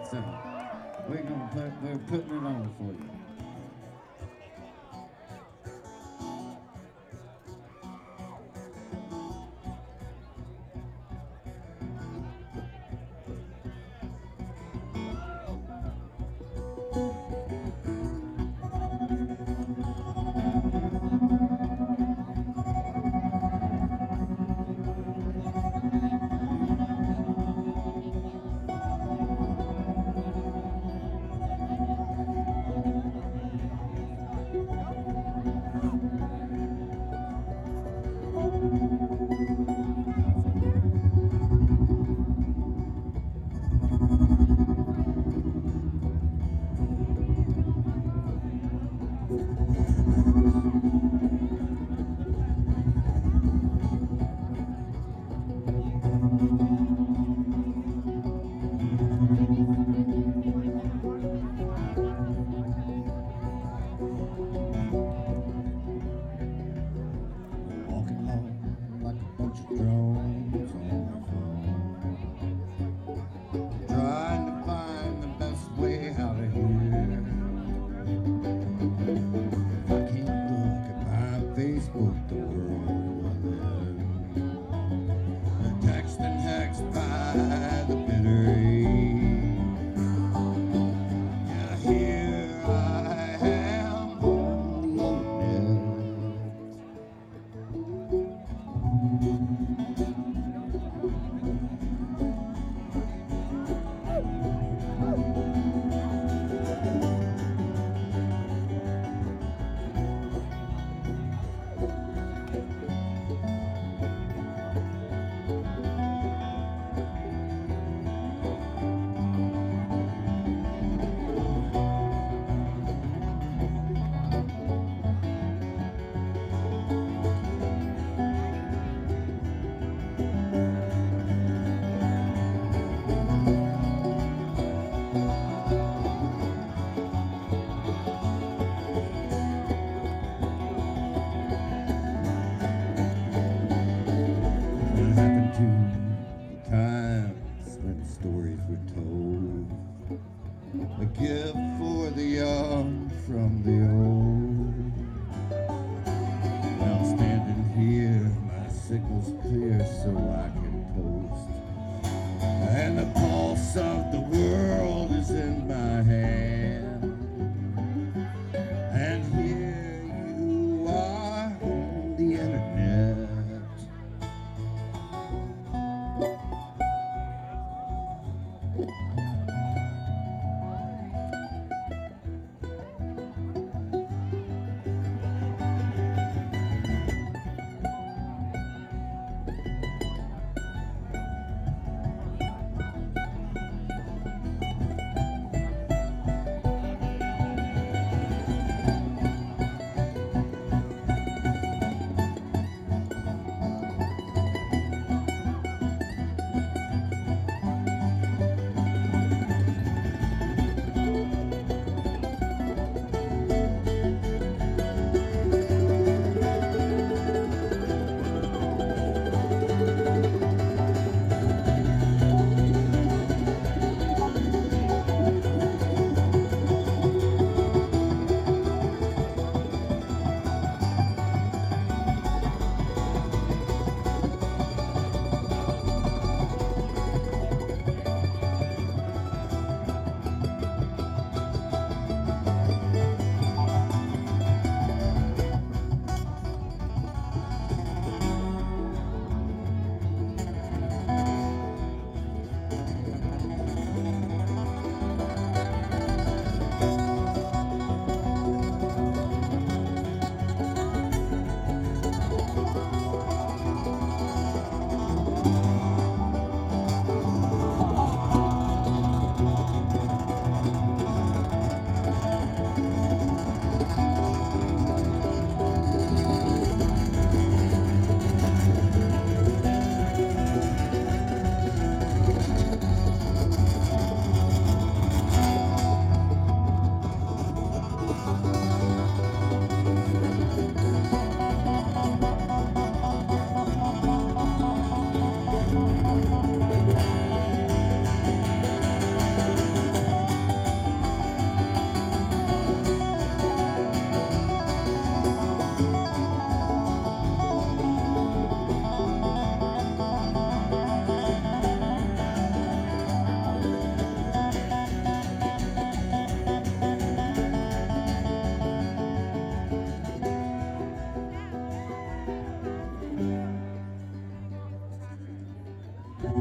So we're putting it on for you. Walking home like a bunch of drones on my phone, trying to find the best way out of here. If I can't look at my Facebook, the world will end. Text and hex by the bitter age. Yeah, here I am on the internet. What happened to the times when stories were told? A gift for the young from the old. Now I'm standing here, my signal's clear so I can post. And the pulse of the world is in my hand. And here you are on the internet.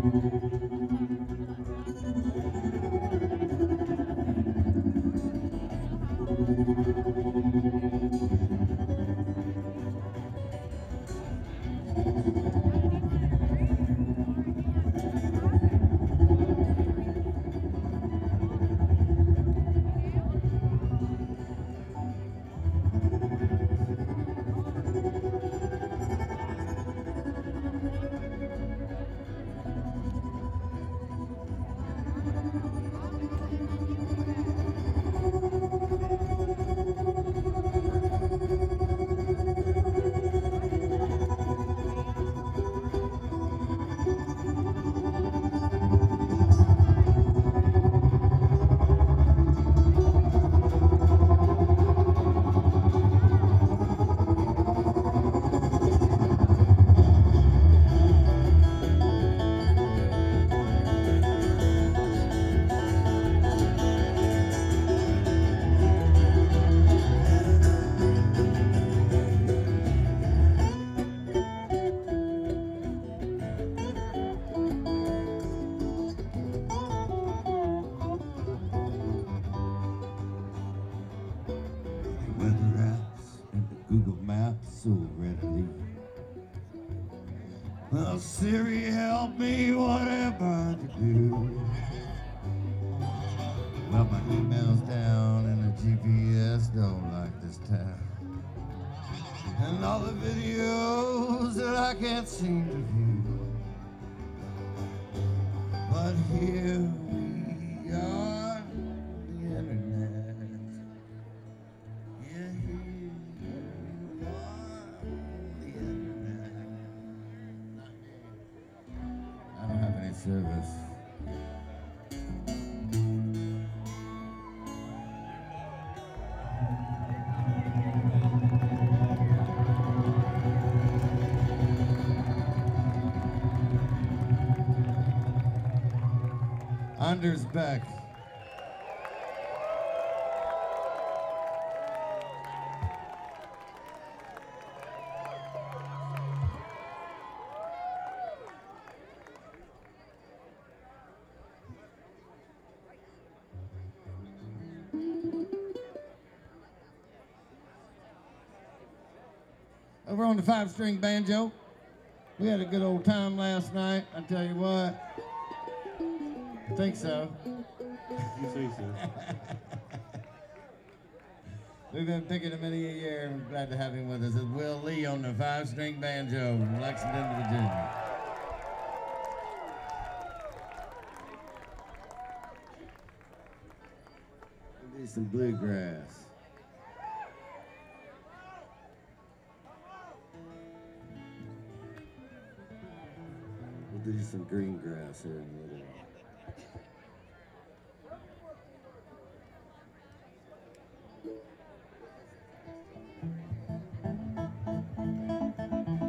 Weather apps and the Google Maps so readily. Well, Siri, help me, what am I to do? Well, my email's down and the GPS don't like this town. And all the videos that I can't seem to view. But here we are, the internet. Yeah, here you are, the internet. I don't have any service. Anders Beck. Over on the 5-string banjo. We had a good old time last night, I tell you what. I think so. You say so. We've been picking him many a year. I'm glad to have him with us. It's Will Lee on the 5-string banjo from Lexington, Virginia. We'll do some bluegrass. We'll do some green grass here in a little.